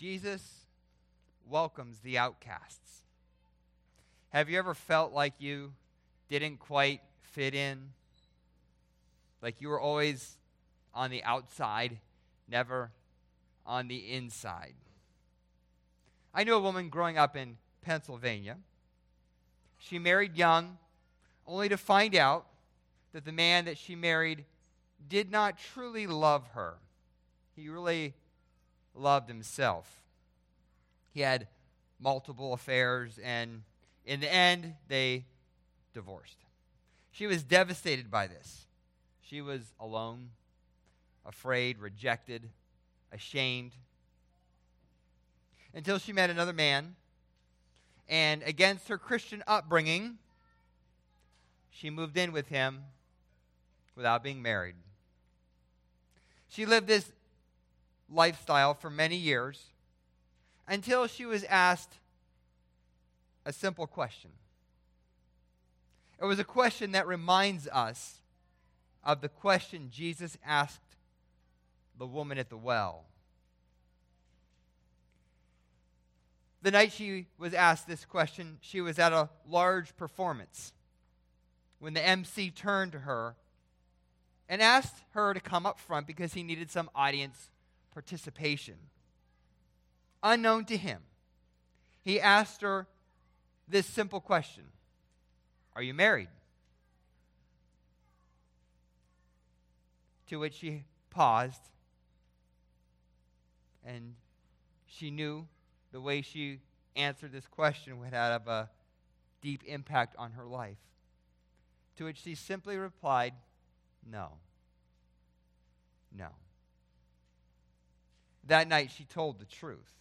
Jesus welcomes the outcasts. Have you ever felt like you didn't quite fit in? Like you were always on the outside, never on the inside? I knew a woman growing up in Pennsylvania. She married young, only to find out that the man that she married did not truly love her. He really loved himself. He had multiple affairs, and in the end, they divorced. She was devastated by this. She was alone, afraid, rejected, ashamed, until she met another man, and against her Christian upbringing, she moved in with him without being married. She lived this lifestyle for many years until she was asked a simple question. It was a question that reminds us of the question Jesus asked the woman at the well. The night she was asked this question, she was at a large performance when the MC turned to her and asked her to come up front because he needed some audience participation. Unknown to him, he asked her this simple question: "Are you married?" To which she paused, and she knew the way she answered this question would have a deep impact on her life. To which she simply replied, "No. No." That night she told the truth.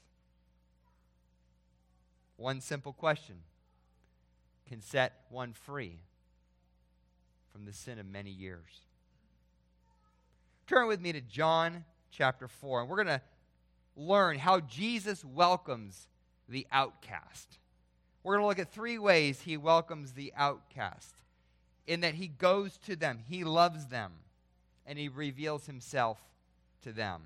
One simple question can set one free from the sin of many years. Turn with me to John chapter 4, and we're going to learn how Jesus welcomes the outcast. We're going to look at 3 ways he welcomes the outcast. In that he goes to them, he loves them, and he reveals himself to them.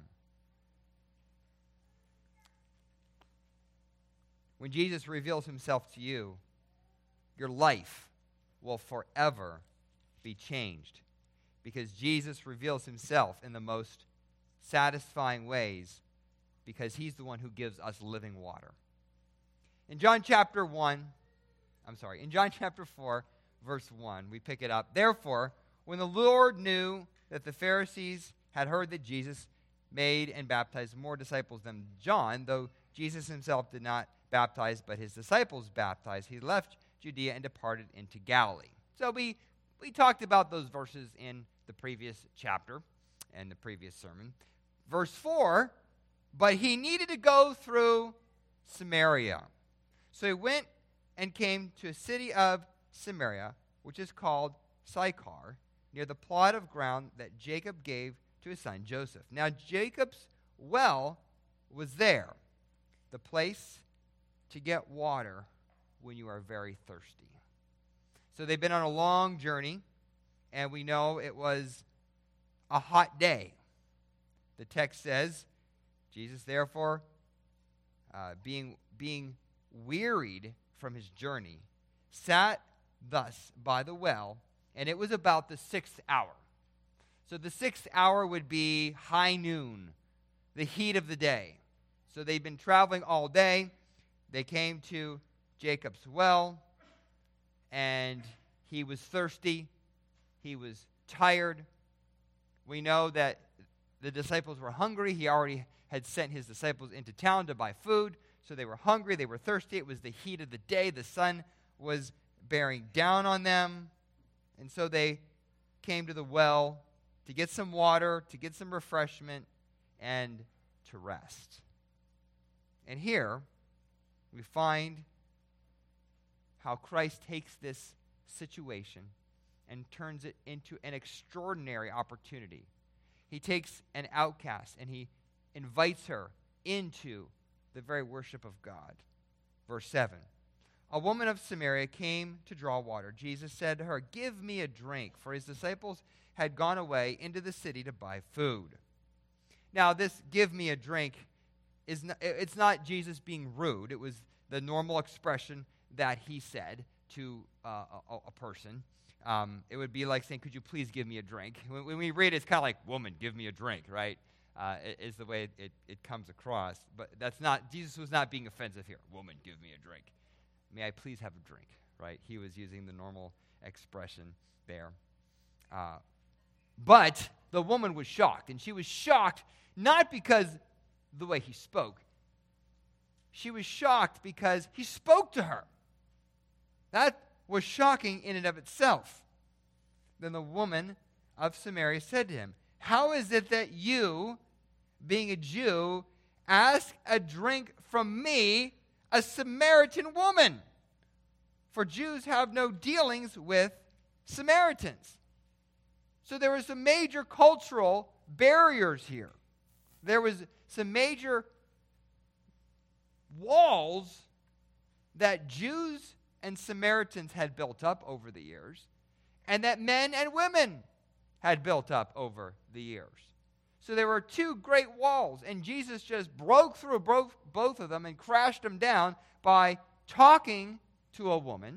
When Jesus reveals himself to you, your life will forever be changed, because Jesus reveals himself in the most satisfying ways, because he's the one who gives us living water. In John chapter 4, verse 1, we pick it up. "Therefore, when the Lord knew that the Pharisees had heard that Jesus made and baptized more disciples than John, though Jesus himself did not baptize, but his disciples baptized, he left Judea and departed into Galilee." So we talked about those verses in the previous chapter and the previous sermon. Verse 4, "But he needed to go through Samaria. So he went and came to a city of Samaria, which is called Sychar, near the plot of ground that Jacob gave to his son Joseph. Now Jacob's well was there, the place to get water when you are very thirsty." So they've been on a long journey, and we know it was a hot day. The text says, Jesus therefore, being wearied from his journey, sat thus by the well, and it was about the 6th hour. So the 6th hour would be high noon, the heat of the day. So they'd been traveling all day. They came to Jacob's well, and he was thirsty. He was tired. We know that the disciples were hungry. He already had sent his disciples into town to buy food. So they were hungry. They were thirsty. It was the heat of the day. The sun was bearing down on them. And so they came to the well to get some water, to get some refreshment, and to rest. And here we find how Christ takes this situation and turns it into an extraordinary opportunity. He takes an outcast and he invites her into the very worship of God. Verse 7, "A woman of Samaria came to draw water. Jesus said to her, 'Give me a drink,' for his disciples had gone away into the city to buy food." Now this "give me a drink" it's not Jesus being rude. It was the normal expression that he said to a person. It would be like saying, could you please give me a drink? When we read it, it's kind of like, woman, give me a drink, right? Is the way it comes across. But that's not, Jesus was not being offensive here. Woman, give me a drink. May I please have a drink, right? He was using the normal expression there. But the woman was shocked, and she was shocked not because the way he spoke. She was shocked because he spoke to her. That was shocking in and of itself. Then the woman of Samaria said to him, how is it that you, being a Jew, ask a drink from me, a Samaritan woman? For Jews have no dealings with Samaritans. So there were some major cultural barriers here. There was some major walls that Jews and Samaritans had built up over the years, and that men and women had built up over the years. So there were two great walls, and Jesus just broke through both of them and crashed them down by talking to a woman,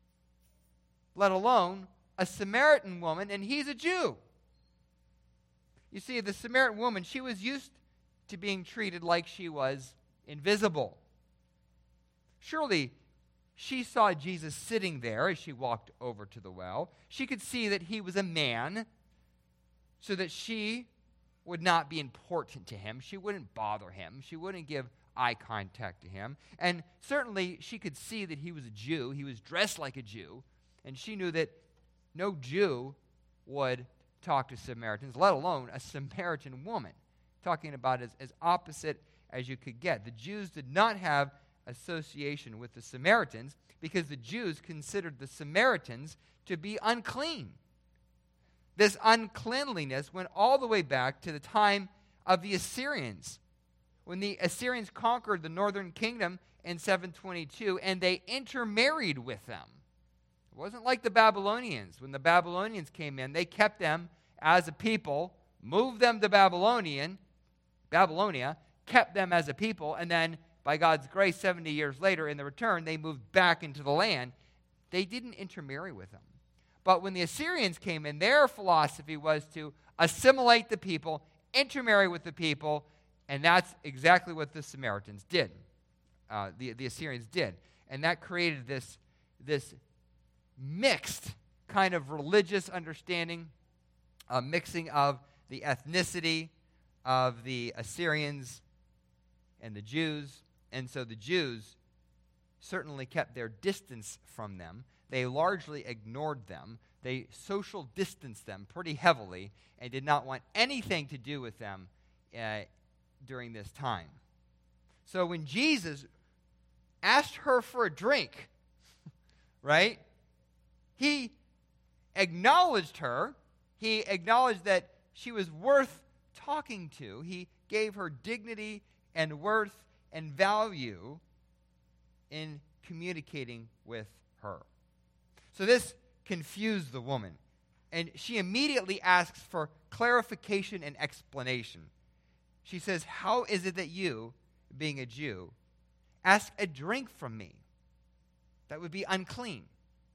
let alone a Samaritan woman, and he's a Jew. You see, the Samaritan woman, she was used to being treated like she was invisible. Surely, she saw Jesus sitting there as she walked over to the well. She could see that he was a man, so that she would not be important to him. She wouldn't bother him. She wouldn't give eye contact to him. And certainly, she could see that he was a Jew. He was dressed like a Jew. And she knew that no Jew would talk to Samaritans, let alone a Samaritan woman, talking about as opposite as you could get. The Jews did not have association with the Samaritans because the Jews considered the Samaritans to be unclean. This uncleanliness went all the way back to the time of the Assyrians. When the Assyrians conquered the northern kingdom in 722 and they intermarried with them. It wasn't like the Babylonians. When the Babylonians came in, they kept them as a people, moved them to Babylonia, kept them as a people, and then by God's grace, 70 years later, in the return, they moved back into the land. They didn't intermarry with them. But when the Assyrians came in, their philosophy was to assimilate the people, intermarry with the people, and that's exactly what the Samaritans did. The Assyrians did. And that created this mixed kind of religious understanding, a mixing of the ethnicity of the Assyrians and the Jews. And so the Jews certainly kept their distance from them. They largely ignored them. They social distanced them pretty heavily and did not want anything to do with them during this time. So when Jesus asked her for a drink, right, he acknowledged her. He acknowledged that she was worth talking to. He gave her dignity and worth and value in communicating with her. So this confused the woman, and she immediately asks for clarification and explanation. She says, how is it that you, being a Jew, ask a drink from me? That would be unclean.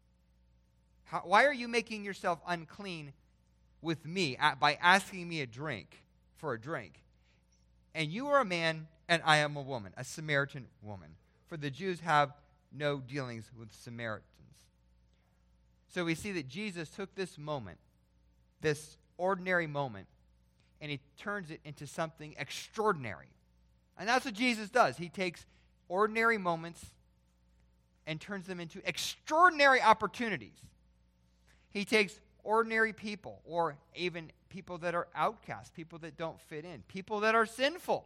Why are you making yourself unclean with me by asking me for a drink? And you are a man, and I am a woman, a Samaritan woman. For the Jews have no dealings with Samaritans. So we see that Jesus took this moment, this ordinary moment, and he turns it into something extraordinary. And that's what Jesus does. He takes ordinary moments and turns them into extraordinary opportunities. He takes ordinary people, or even people that are outcasts, people that don't fit in, people that are sinful,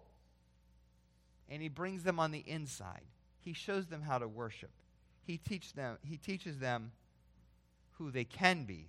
and he brings them on the inside. He shows them how to worship. He teaches them who they can be.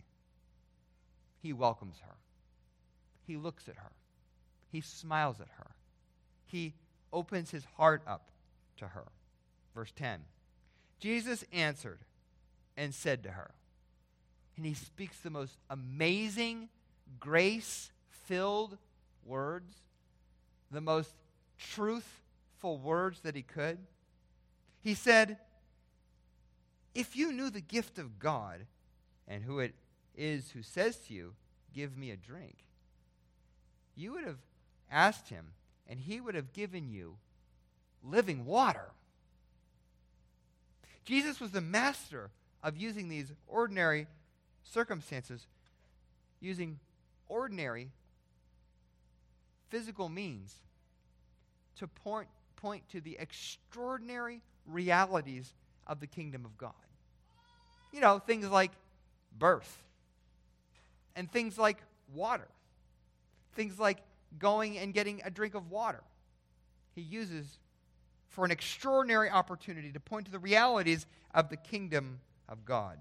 He welcomes her. He looks at her. He smiles at her. He opens his heart up to her. Verse 10. Jesus answered and said to her, and he speaks the most amazing, grace-filled words, the most truth helpful words that he could. He said, if you knew the gift of God and who it is who says to you, give me a drink, you would have asked him, and he would have given you living water. Jesus was the master of using these ordinary circumstances, using ordinary physical means to point to the extraordinary realities of the kingdom of God. You know, things like birth, and things like water, things like going and getting a drink of water. He uses for an extraordinary opportunity to point to the realities of the kingdom of God.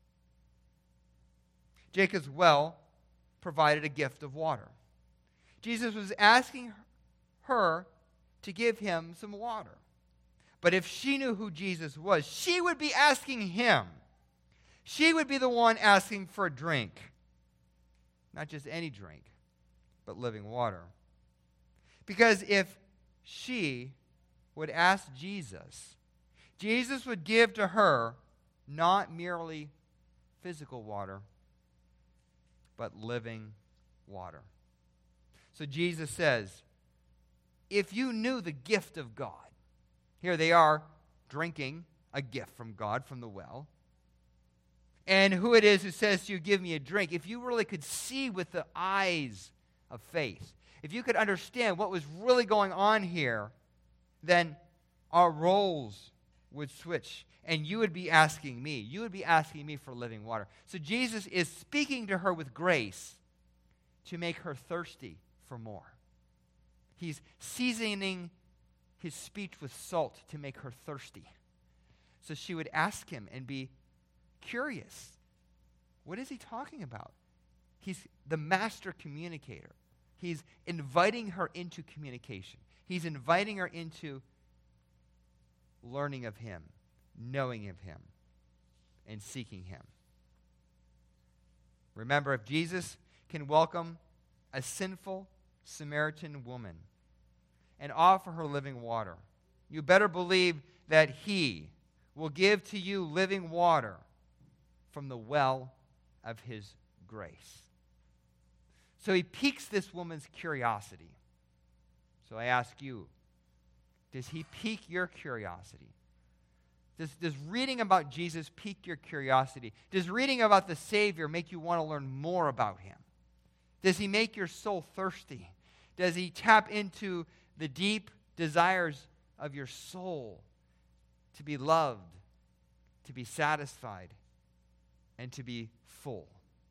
Jacob's well provided a gift of water. Jesus was asking her to give him some water. But if she knew who Jesus was, she would be asking him. She would be the one asking for a drink. Not just any drink, but living water. Because if she would ask Jesus, Jesus would give to her not merely physical water, but living water. So Jesus says, if you knew the gift of God, here they are drinking a gift from God from the well, and who it is who says to you, give me a drink, if you really could see with the eyes of faith, if you could understand what was really going on here, then our roles would switch, and you would be asking me for living water. So Jesus is speaking to her with grace to make her thirsty for more. He's seasoning his speech with salt to make her thirsty. So she would ask him and be curious. What is he talking about? He's the master communicator. He's inviting her into communication. He's inviting her into learning of him, knowing of him, and seeking him. Remember, if Jesus can welcome a sinful Samaritan woman and offer her living water, you better believe that he will give to you living water from the well of his grace. So he piques this woman's curiosity. So I ask you, does he pique your curiosity? Does reading about Jesus pique your curiosity? Does reading about the Savior make you want to learn more about him? Does he make your soul thirsty? Does he tap into the deep desires of your soul to be loved, to be satisfied, and to be full?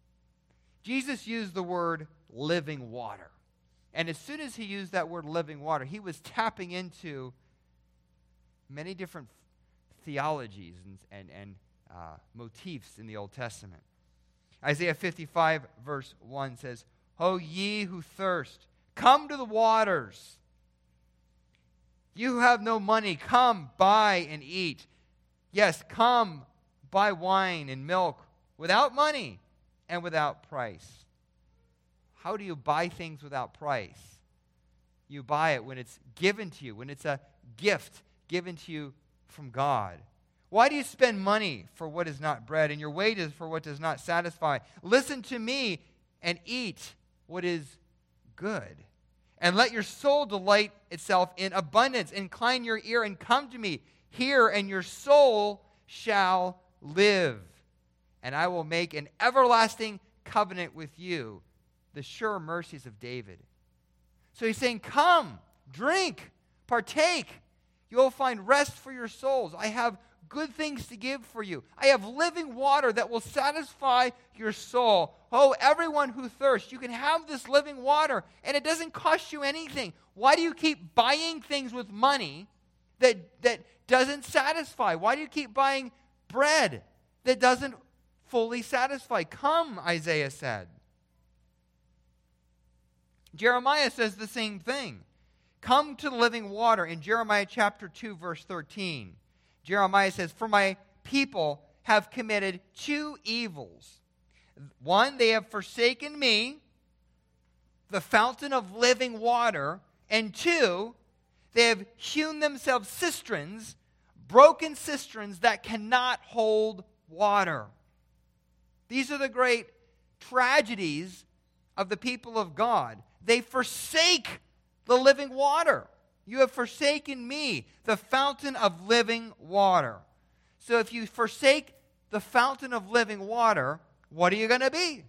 Jesus used the word living water. And as soon as he used that word living water, he was tapping into many different theologies and motifs in the Old Testament. Isaiah 55 verse 1 says, O ye who thirst, come to the waters. You who have no money, come buy and eat. Yes, come buy wine and milk without money and without price. How do you buy things without price? You buy it when it's given to you, when it's a gift given to you from God. Why do you spend money for what is not bread and your wages for what does not satisfy? Listen to me and eat what is good. And let your soul delight itself in abundance. Incline your ear and come to me. Hear, and your soul shall live. And I will make an everlasting covenant with you, the sure mercies of David. So he's saying, come, drink, partake. You'll find rest for your souls. I have good things to give for you. I have living water that will satisfy your soul. Oh, everyone who thirsts, you can have this living water, and it doesn't cost you anything. Why do you keep buying things with money that doesn't satisfy? Why do you keep buying bread that doesn't fully satisfy? Come, Isaiah said. Jeremiah says the same thing. Come to the living water in Jeremiah chapter 2, verse 13. Jeremiah says, for my people have committed two evils. One, they have forsaken me, the fountain of living water. And two, They have hewn themselves cisterns, broken cisterns that cannot hold water. These are the great tragedies of the people of God. They forsake the living water. You have forsaken me, the fountain of living water. So if you forsake the fountain of living water, what are you going to be?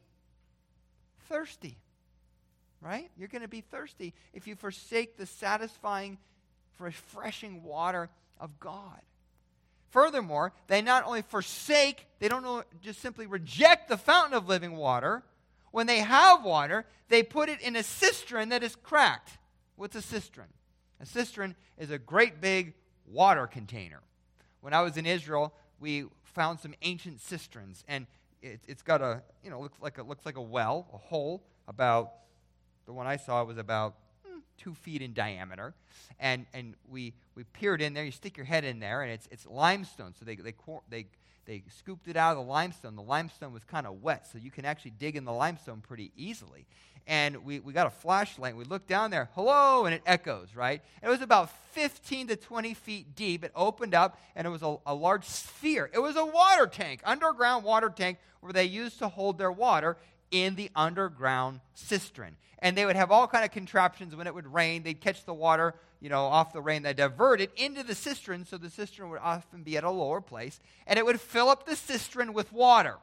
Thirsty. Right? You're going to be thirsty if you forsake the satisfying, refreshing water of God. Furthermore, they not only forsake, they don't just simply reject the fountain of living water. When they have water, they put it in a cistern that is cracked. What's a cistern? A cistern is a great big water container. When I was in Israel, we found some ancient cisterns, and it's got a, looks like a well, a hole about, the one I saw was about 2 feet in diameter, and we peered in there. You stick your head in there, and it's limestone. So they scooped it out of the limestone. The limestone was kind of wet, so you can actually dig in the limestone pretty easily. And we got a flashlight, and we looked down there, hello, and it echoes, right? It was about 15 to 20 feet deep. It opened up, and it was a large sphere. It was a water tank, underground water tank, where they used to hold their water in the underground cistern. And they would have all kind of contraptions when it would rain. They'd catch the water, off the rain. They'd divert it into the cistern, so the cistern would often be at a lower place. And it would fill up the cistern with water.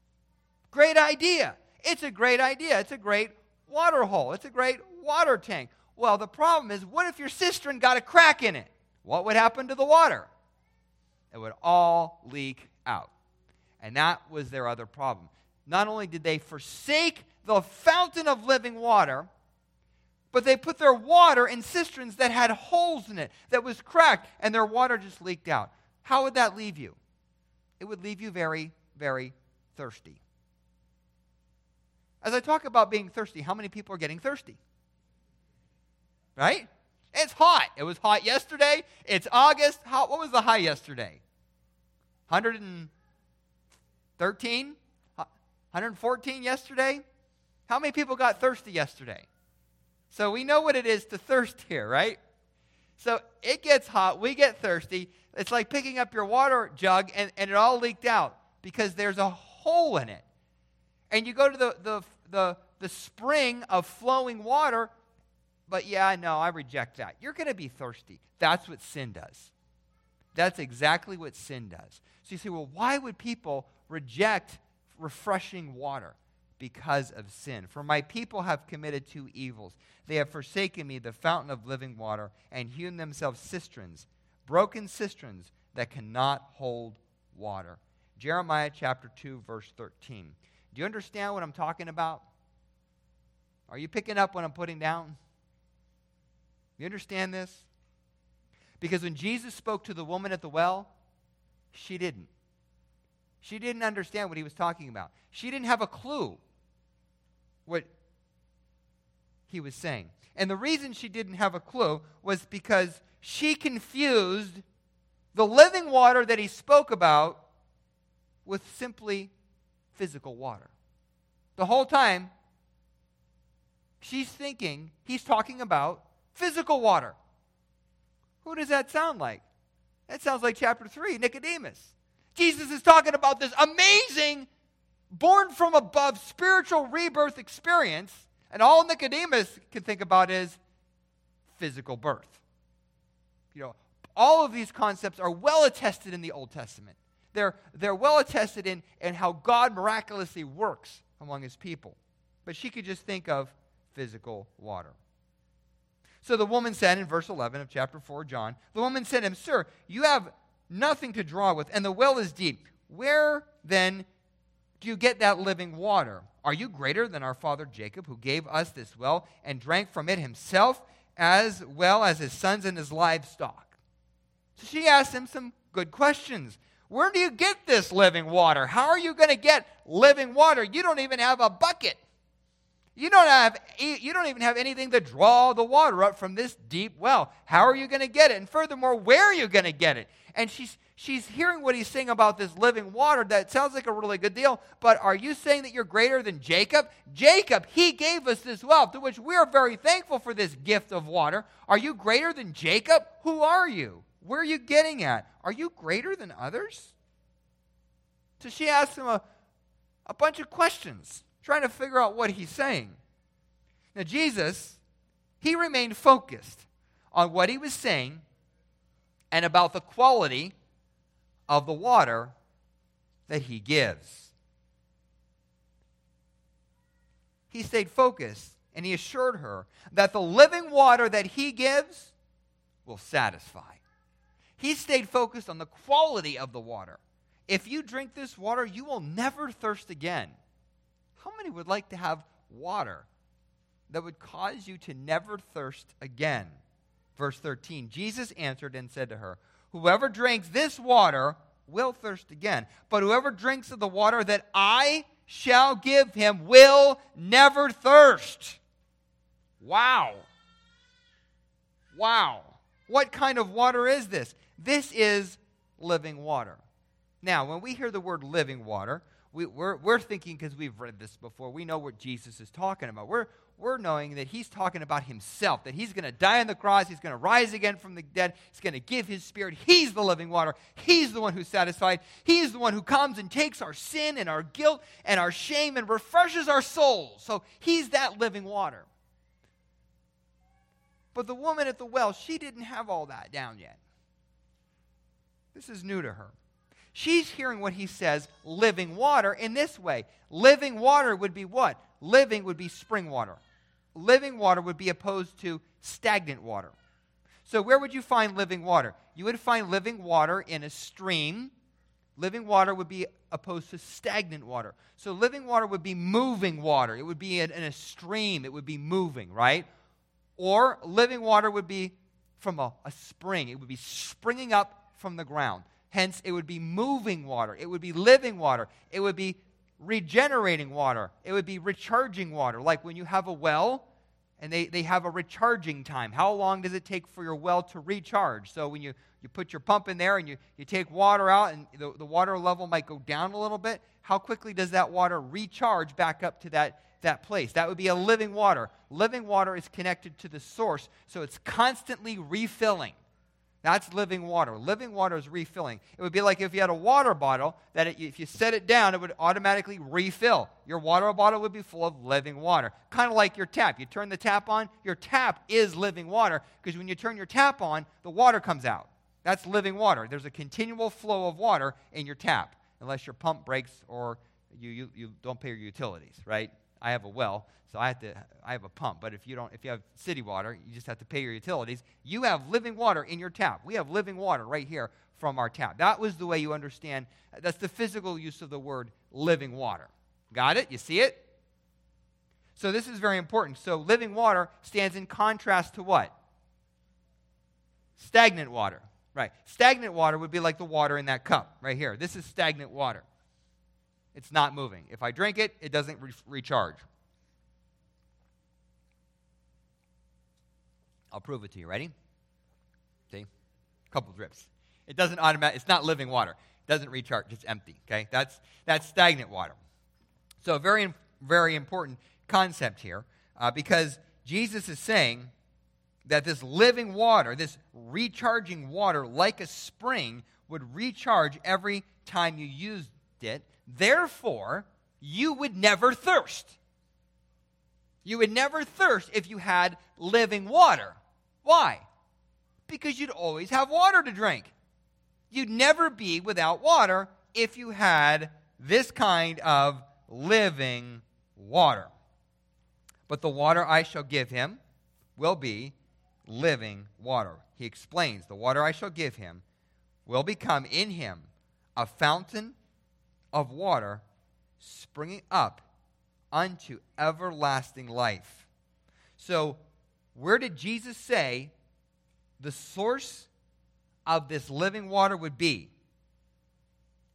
Great idea. It's a great idea. It's a great water hole. It's a great water tank. Well, the problem is, what if your cistern got a crack in it? What would happen to the water? It would all leak out. And that was their other problem. Not only did they forsake the fountain of living water, but they put their water in cisterns that had holes in it, that was cracked, and their water just leaked out. How would that leave you? It would leave you very, very thirsty. As I talk about being thirsty, how many people are getting thirsty? Right? It's hot. It was hot yesterday. It's August. What was the high yesterday? 113? 114 yesterday? How many people got thirsty yesterday? So we know what it is to thirst here, right? So it gets hot. We get thirsty. It's like picking up your water jug and it all leaked out because there's a hole in it. And you go to the spring of flowing water, but I reject that. You're going to be thirsty. That's what sin does. That's exactly what sin does. So you say, well, why would people reject refreshing water? Because of sin. For my people have committed 2 evils. They have forsaken me, the fountain of living water, and hewn themselves cisterns, broken cisterns that cannot hold water. Jeremiah chapter 2, verse 13. Do you understand what I'm talking about? Are you picking up what I'm putting down? You understand this? Because when Jesus spoke to the woman at the well, she didn't. She didn't understand what he was talking about. She didn't have a clue what he was saying. And the reason she didn't have a clue was because she confused the living water that he spoke about with simply physical water. The whole time, she's thinking he's talking about physical water. Who does that sound like? That sounds like chapter 3, Nicodemus. Jesus is talking about this amazing, born from above spiritual rebirth experience, and all Nicodemus can think about is physical birth. All of these concepts are well attested in the Old Testament. They're well attested in how God miraculously works among his people. But she could just think of physical water. So the woman said in verse 11 of chapter 4, John, the woman said to him, "Sir, you have nothing to draw with, and the well is deep. Where then do you get that living water? Are you greater than our father Jacob, who gave us this well and drank from it himself, as well as his sons and his livestock?" So she asked him some good questions. Where do you get this living water? How are you going to get living water? You don't even have a bucket. You don't even have anything to draw the water up from this deep well. How are you going to get it? And furthermore, where are you going to get it? And she's hearing what he's saying about this living water. That sounds like a really good deal. But are you saying that you're greater than Jacob? Jacob, he gave us this well, to which we are very thankful for this gift of water. Are you greater than Jacob? Who are you? Where are you getting at? Are you greater than others? So she asks him a bunch of questions, trying to figure out what he's saying. Now, Jesus, he remained focused on what he was saying and about the quality of the water that he gives. He stayed focused, and he assured her that the living water that he gives will satisfy. He stayed focused on the quality of the water. If you drink this water, you will never thirst again. How many would like to have water that would cause you to never thirst again? Verse 13, Jesus answered and said to her, whoever drinks this water will thirst again, but whoever drinks of the water that I shall give him will never thirst. Wow. Wow. What kind of water is this? This is living water. Now, when we hear the word living water, we're thinking, because we've read this before, we know what Jesus is talking about. We're knowing that he's talking about himself, that he's going to die on the cross, he's going to rise again from the dead, he's going to give his Spirit. He's the living water. He's the one who's satisfied. He's the one who comes and takes our sin and our guilt and our shame and refreshes our souls. So he's that living water. But the woman at the well, she didn't have all that down yet. This is new to her. She's hearing what he says, living water, in this way. Living water would be what? Living would be spring water. Living water would be opposed to stagnant water. So where would you find living water? You would find living water in a stream. Living water would be opposed to stagnant water. So living water would be moving water. It would be in a stream. It would be moving, right? Or living water would be from a spring. It would be springing up from the ground. Hence, it would be moving water. It would be living water. It would be regenerating water. It would be recharging water. Like when you have a well and they have a recharging time. How long does it take for your well to recharge? So when you put your pump in there and you take water out and the water level might go down a little bit, how quickly does that water recharge back up to that place? That would be a living water. Living water is connected to the source, so it's constantly refilling. That's living water. Living water is refilling. It would be like if you had a water bottle that if you set it down, it would automatically refill. Your water bottle would be full of living water. Kind of like your tap. You turn the tap on, your tap is living water because when you turn your tap on, the water comes out. That's living water. There's a continual flow of water in your tap unless your pump breaks or you don't pay your utilities, right? I have a well, so I have a pump. But if you have city water, you just have to pay your utilities. You have living water in your tap. We have living water right here from our tap. That was the way you understand. That's the physical use of the word living water. Got it? You see it? So this is very important. So living water stands in contrast to what? Stagnant water. Right. Stagnant water would be like the water in that cup right here. This is stagnant water. It's not moving. If I drink it, it doesn't recharge. I'll prove it to you. Ready? See? A couple drips. It doesn't it's not living water. It doesn't recharge. It's empty. Okay? That's stagnant water. So a very, very important concept here because Jesus is saying that this living water, this recharging water like a spring would recharge every time you used it. Therefore, you would never thirst. You would never thirst if you had living water. Why? Because you'd always have water to drink. You'd never be without water if you had this kind of living water. But the water I shall give him will be living water. He explains, the water I shall give him will become in him a fountain of water springing up unto everlasting life. So, where did Jesus say the source of this living water would be?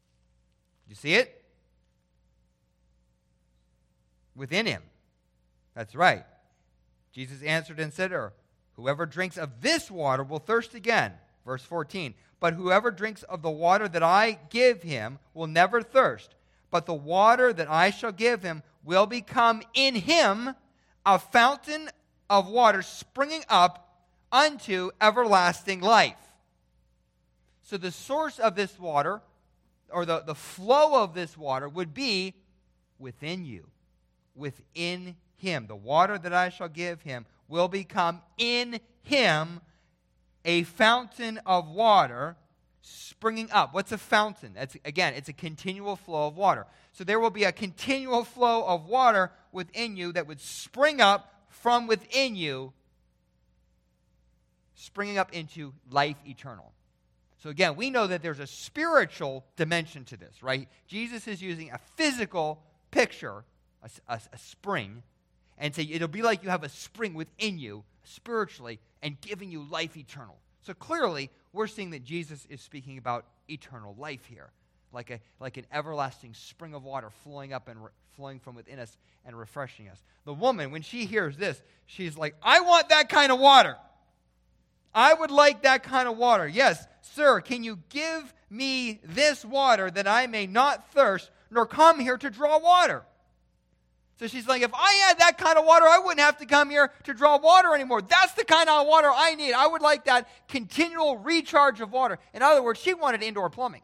You see it? Within him. That's right. Jesus answered and said to her, whoever drinks of this water will thirst again. Verse 14. But whoever drinks of the water that I give him will never thirst. But the water that I shall give him will become in him a fountain of water springing up unto everlasting life. So the source of this water, or the flow of this water, would be within you, within him. The water that I shall give him will become in him a fountain of water springing up. What's a fountain? It's a continual flow of water. So there will be a continual flow of water within you that would spring up from within you, springing up into life eternal. So again, we know that there's a spiritual dimension to this, right? Jesus is using a physical picture, a spring, and say it'll be like you have a spring within you spiritually and giving you life eternal. So clearly, we're seeing that Jesus is speaking about eternal life here, like an everlasting spring of water flowing up and flowing from within us and refreshing us. The woman, when she hears this, she's like, I want that kind of water. I would like that kind of water. Yes, sir, can you give me this water that I may not thirst nor come here to draw water? So she's like, if I had that kind of water, I wouldn't have to come here to draw water anymore. That's the kind of water I need. I would like that continual recharge of water. In other words, she wanted indoor plumbing.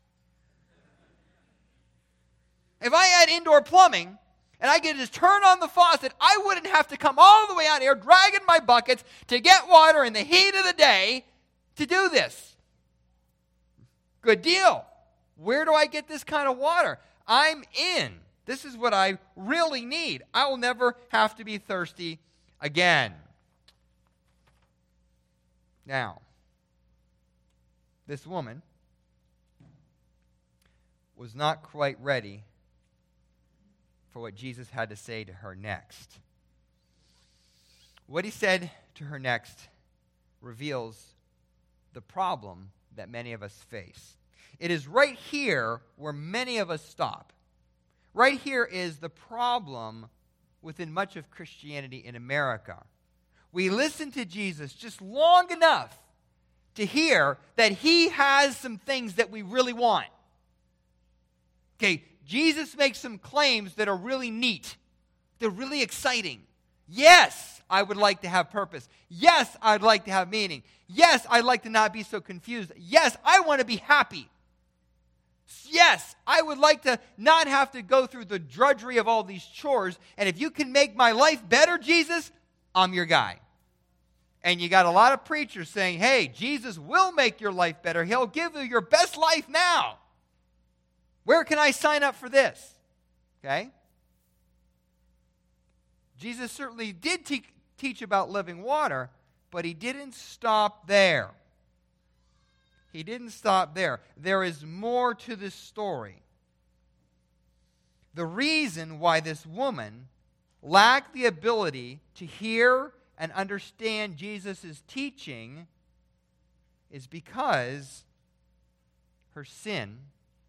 If I had indoor plumbing and I could just turn on the faucet, I wouldn't have to come all the way out here dragging my buckets to get water in the heat of the day to do this. Good deal. Where do I get this kind of water? I'm in. This is what I really need. I will never have to be thirsty again. Now, this woman was not quite ready for what Jesus had to say to her next. What he said to her next reveals the problem that many of us face. It is right here where many of us stop. Right here is the problem within much of Christianity in America. We listen to Jesus just long enough to hear that he has some things that we really want. Okay, Jesus makes some claims that are really neat. They're really exciting. Yes, I would like to have purpose. Yes, I'd like to have meaning. Yes, I'd like to not be so confused. Yes, I want to be happy. Yes, I would like to not have to go through the drudgery of all these chores. And if you can make my life better, Jesus, I'm your guy. And you got a lot of preachers saying, hey, Jesus will make your life better. He'll give you your best life now. Where can I sign up for this? Okay? Jesus certainly did teach about living water, but he didn't stop there. He didn't stop there. There is more to this story. The reason why this woman lacked the ability to hear and understand Jesus' teaching is because her sin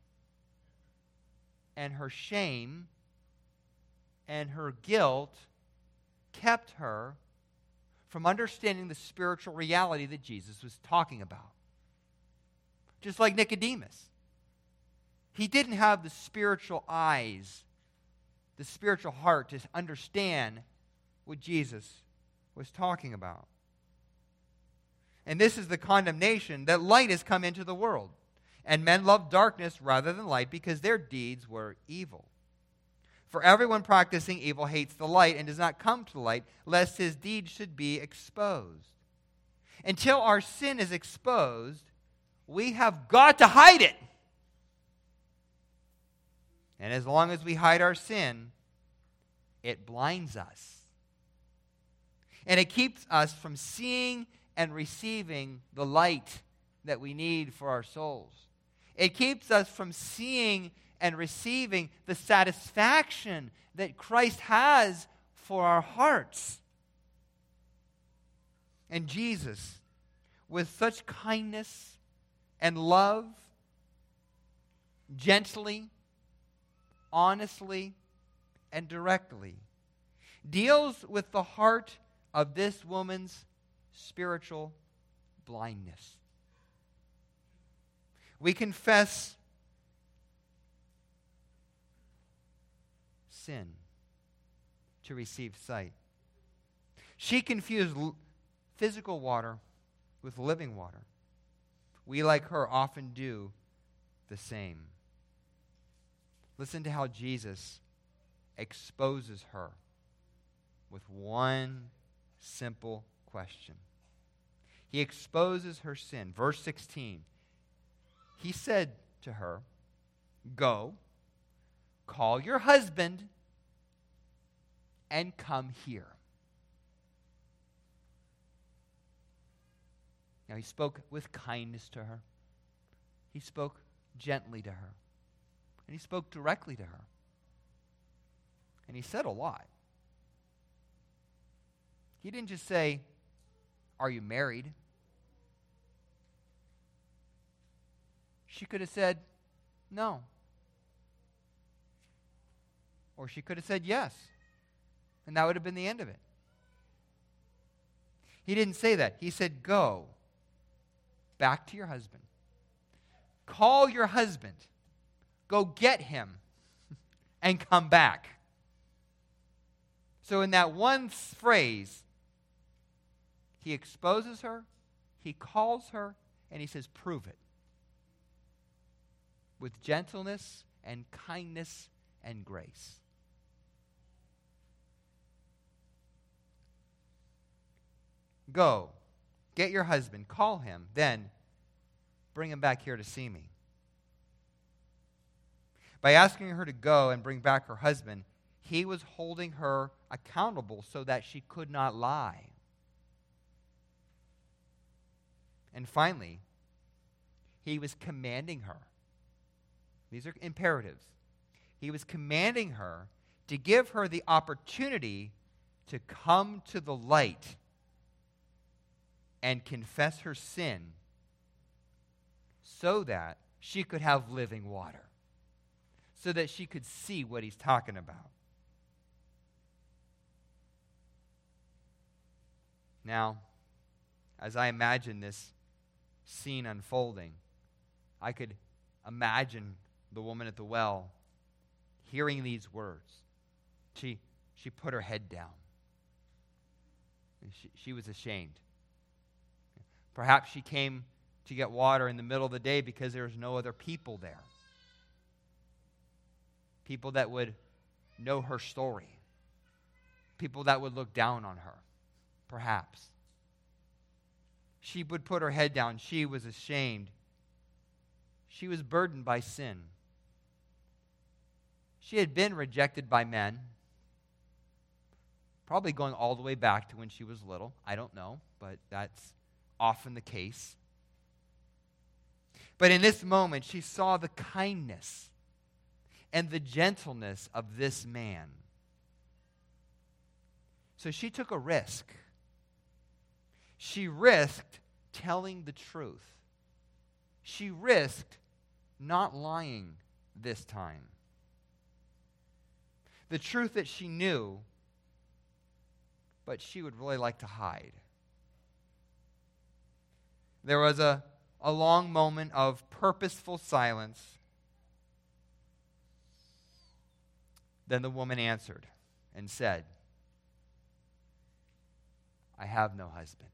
and her shame and her guilt kept her from understanding the spiritual reality that Jesus was talking about. Just like Nicodemus. He didn't have the spiritual eyes, the spiritual heart to understand what Jesus was talking about. And this is the condemnation that light has come into the world. And men love darkness rather than light because their deeds were evil. For everyone practicing evil hates the light and does not come to the light, lest his deeds should be exposed. Until our sin is exposed, we have got to hide it. And as long as we hide our sin, it blinds us. And it keeps us from seeing and receiving the light that we need for our souls. It keeps us from seeing and receiving the satisfaction that Christ has for our hearts. And Jesus, with such kindness and love, gently, honestly, and directly, deals with the heart of this woman's spiritual blindness. We confess sin to receive sight. She confused physical water with living water. We, like her, often do the same. Listen to how Jesus exposes her with one simple question. He exposes her sin. Verse 16. He said to her, "Go, call your husband, and come here." Now, he spoke with kindness to her. He spoke gently to her. And he spoke directly to her. And he said a lot. He didn't just say, "Are you married?" She could have said, "No." Or she could have said, "Yes." And that would have been the end of it. He didn't say that. He said, "Go back to your husband. Call your husband. Go get him and come back." So in that one phrase, he exposes her, he calls her, and he says, "Prove it." With gentleness and kindness and grace. Go, get your husband, call him, then bring him back here to see me. By asking her to go and bring back her husband, he was holding her accountable so that she could not lie. And finally, he was commanding her. These are imperatives. He was commanding her to give her the opportunity to come to the light and confess her sin so that she could have living water, so that she could see what he's talking about. Now, as I imagine this scene unfolding, I could imagine the woman at the well hearing these words. She put her head down. She was ashamed. Perhaps she came to get water in the middle of the day because there was no other people there. People that would know her story. People that would look down on her, perhaps. She would put her head down. She was ashamed. She was burdened by sin. She had been rejected by men, probably going all the way back to when she was little. I don't know, but that's often the case. But in this moment, she saw the kindness and the gentleness of this man. So she took a risk. She risked telling the truth. She risked not lying this time. The truth that she knew, but she would really like to hide. There was a long moment of purposeful silence. Then the woman answered and said, "I have no husband."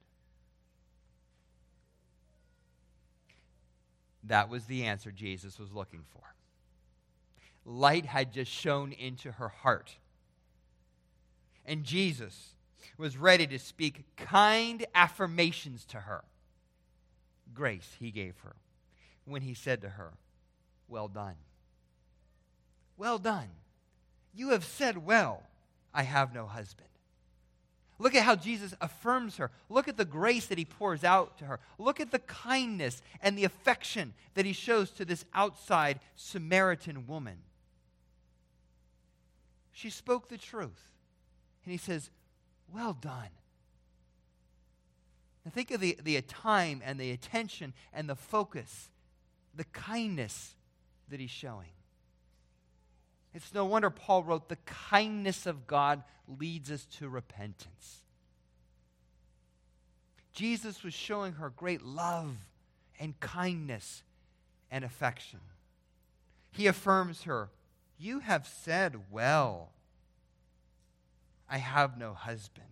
That was the answer Jesus was looking for. Light had just shone into her heart. And Jesus was ready to speak kind affirmations to her. Grace he gave her when he said to her, "Well done. Well done. You have said well, I have no husband." Look at how Jesus affirms her. Look at the grace that he pours out to her. Look at the kindness and the affection that he shows to this outside Samaritan woman. She spoke the truth. And he says, "Well done." Now think of the time and the attention and the focus, the kindness that he's showing. It's no wonder Paul wrote, the kindness of God leads us to repentance. Jesus was showing her great love and kindness and affection. He affirms her, you have said well, I have no husband.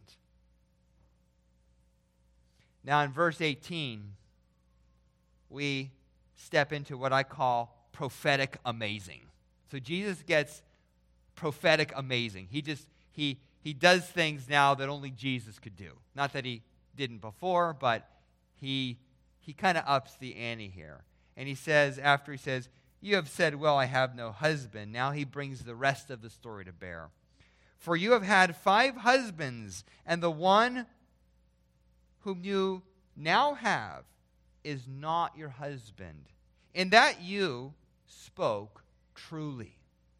Now in verse 18, we step into what I call prophetic amazing. So Jesus gets prophetic amazing. He does things now that only Jesus could do. Not that he didn't before, but he kind of ups the ante here. And he says, after he says, you have said, well, I have no husband. Now he brings the rest of the story to bear. For you have had 5 husbands, and the one whom you now have is not your husband. In that you spoke truly.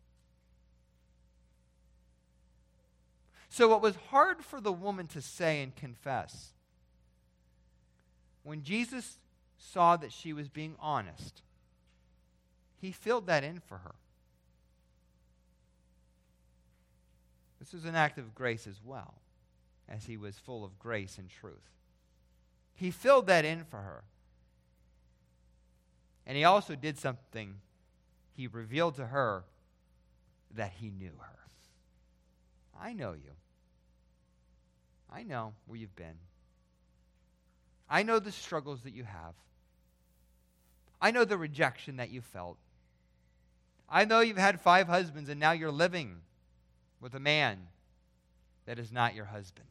So what was hard for the woman to say and confess, when Jesus saw that she was being honest, he filled that in for her. This was an act of grace as well, as he was full of grace and truth. He filled that in for her. And he also did something. He revealed to her that he knew her. I know you. I know where you've been. I know the struggles that you have. I know the rejection that you felt. I know you've had 5 husbands and now you're living with a man that is not your husband.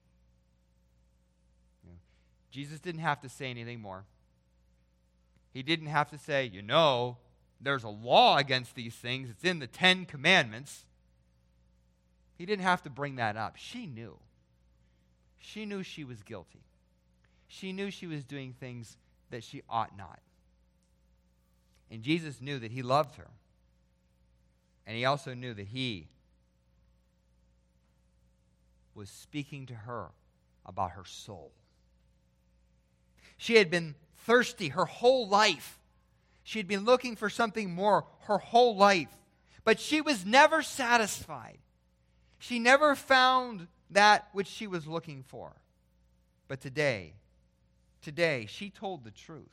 Jesus didn't have to say anything more. He didn't have to say, there's a law against these things. It's in the 10 Commandments. He didn't have to bring that up. She knew. She knew she was guilty. She knew she was doing things that she ought not. And Jesus knew that he loved her. And he also knew that he was speaking to her about her soul. She had been thirsty her whole life. She had been looking for something more her whole life. But she was never satisfied. She never found that which she was looking for. But today, she told the truth.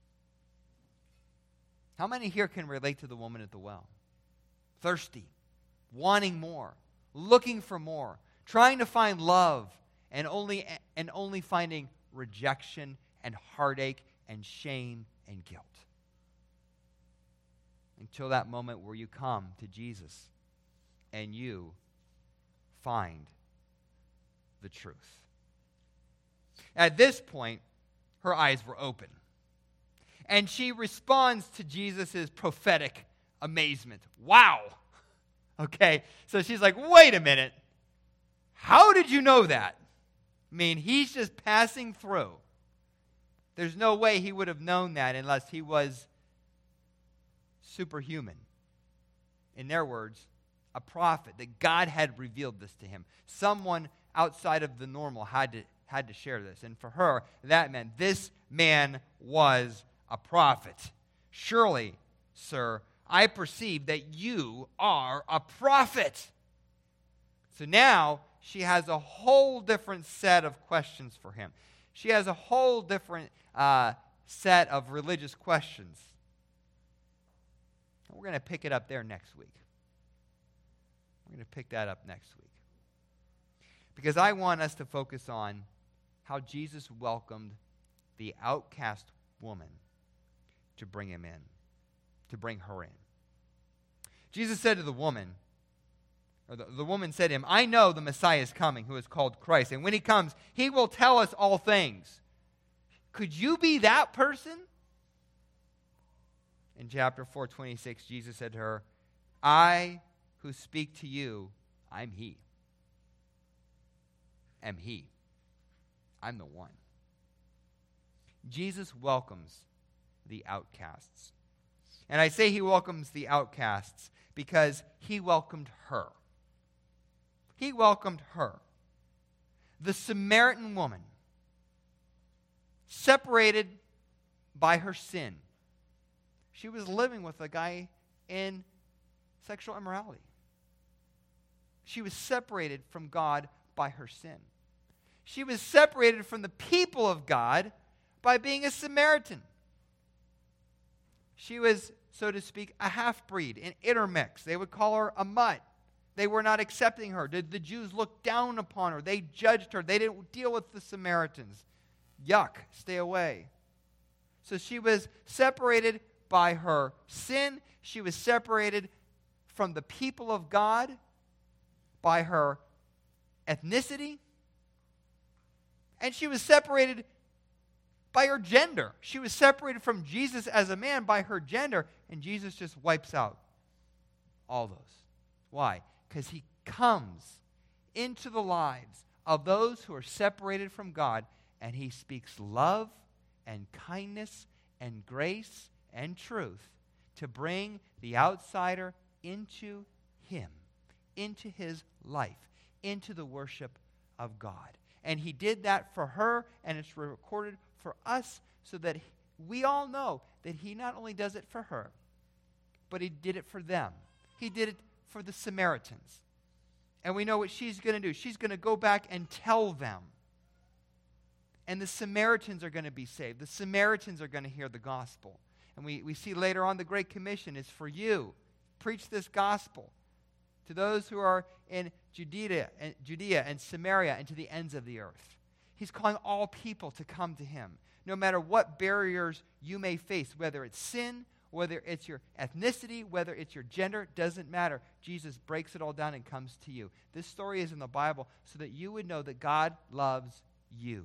How many here can relate to the woman at the well? Thirsty, wanting more, looking for more, trying to find love, and only finding rejection and heartache and shame and guilt. Until that moment where you come to Jesus and you find the truth. At this point, her eyes were open. And she responds to Jesus' prophetic amazement. Wow! Okay, so she's like, wait a minute. How did you know that? I mean, he's just passing through. There's no way he would have known that unless he was superhuman. In their words, a prophet, that God had revealed this to him. Someone outside of the normal had to share this. And for her, that meant this man was a prophet. Surely, sir, I perceive that you are a prophet. So now she has a whole different set of questions for him. She has a whole different set of religious questions. We're going to pick it up there next week. We're going to pick that up next week. Because I want us to focus on how Jesus welcomed the outcast woman to bring him in, to bring her in. Jesus said to the woman, or the woman said to him, I know the Messiah is coming, who is called Christ. And when he comes, he will tell us all things. Could you be that person? In chapter 4:26, Jesus said to her, I who speak to you, I'm he. Am he. I'm the one. Jesus welcomes the outcasts. And I say he welcomes the outcasts because he welcomed her. He welcomed her. The Samaritan woman, separated by her sin. She was living with a guy in sexual immorality. She was separated from God by her sin. She was separated from the people of God by being a Samaritan. She was, so to speak, a half-breed, an intermix. They would call her a mutt. They were not accepting her. The Jews looked down upon her. They judged her. They didn't deal with the Samaritans. Yuck, stay away. So she was separated by her sin. She was separated from the people of God by her ethnicity. And she was separated by her gender. She was separated from Jesus as a man by her gender. And Jesus just wipes out all those. Why? Because he comes into the lives of those who are separated from God, and he speaks love and kindness and grace and truth to bring the outsider into him, into his life, into the worship of God. And he did that for her, and it's recorded for us so that we all know that he not only does it for her, but he did it for them. He did it for the Samaritans. And we know what she's going to do. She's going to go back and tell them. And the Samaritans are going to be saved. The Samaritans are going to hear the gospel. And we see later on the Great Commission is for you. Preach this gospel to those who are in Judea and Samaria and to the ends of the earth. He's calling all people to come to him, no matter what barriers you may face, whether it's sin, whether it's your ethnicity, whether it's your gender, doesn't matter. Jesus breaks it all down and comes to you. This story is in the Bible so that you would know that God loves you.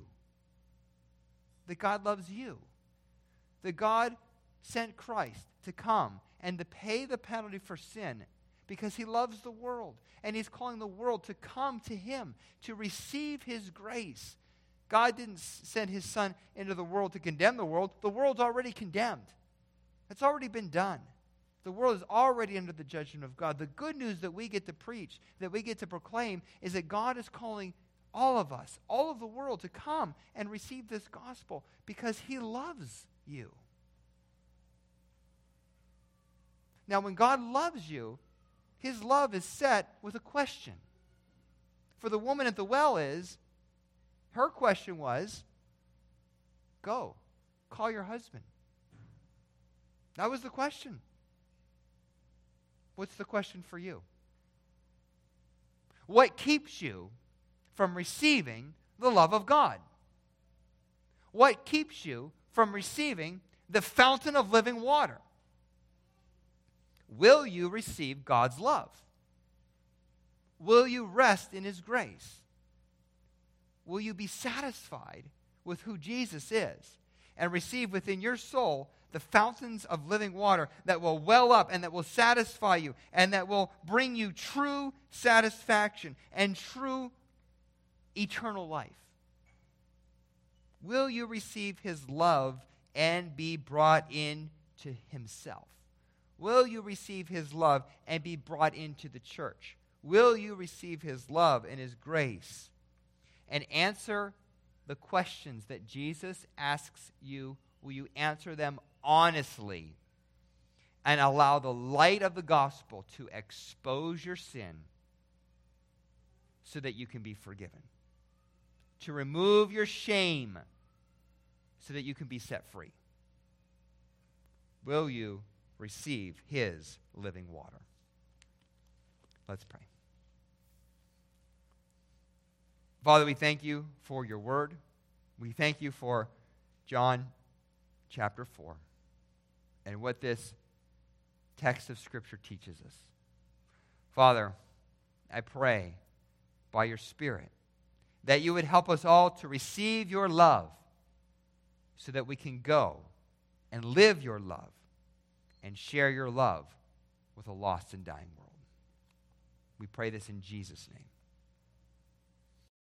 That God loves you. That God sent Christ to come and to pay the penalty for sin because he loves the world. And he's calling the world to come to him, to receive his grace. God didn't send his son into the world to condemn the world. The world's already condemned. It's already been done. The world is already under the judgment of God. The good news that we get to preach, that we get to proclaim, is that God is calling all of us, all of the world, to come and receive this gospel because he loves you. Now, when God loves you, his love is set with a question. For the woman at the well her question was, go, call your husband. That was the question. What's the question for you? What keeps you from receiving the love of God? What keeps you from receiving the fountain of living water? Will you receive God's love? Will you rest in his grace? Will you be satisfied with who Jesus is and receive within your soul the fountains of living water that will well up and that will satisfy you and that will bring you true satisfaction and true eternal life? Will you receive his love and be brought into himself? Will you receive his love and be brought into the church? Will you receive his love and his grace and answer the questions that Jesus asks you? Will you answer them honestly and allow the light of the gospel to expose your sin so that you can be forgiven? To remove your shame so that you can be set free? Will you receive his living water? Let's pray. Father, we thank you for your word. We thank you for John chapter 4 and what this text of Scripture teaches us. Father, I pray by your Spirit that you would help us all to receive your love so that we can go and live your love and share your love with a lost and dying world. We pray this in Jesus' name.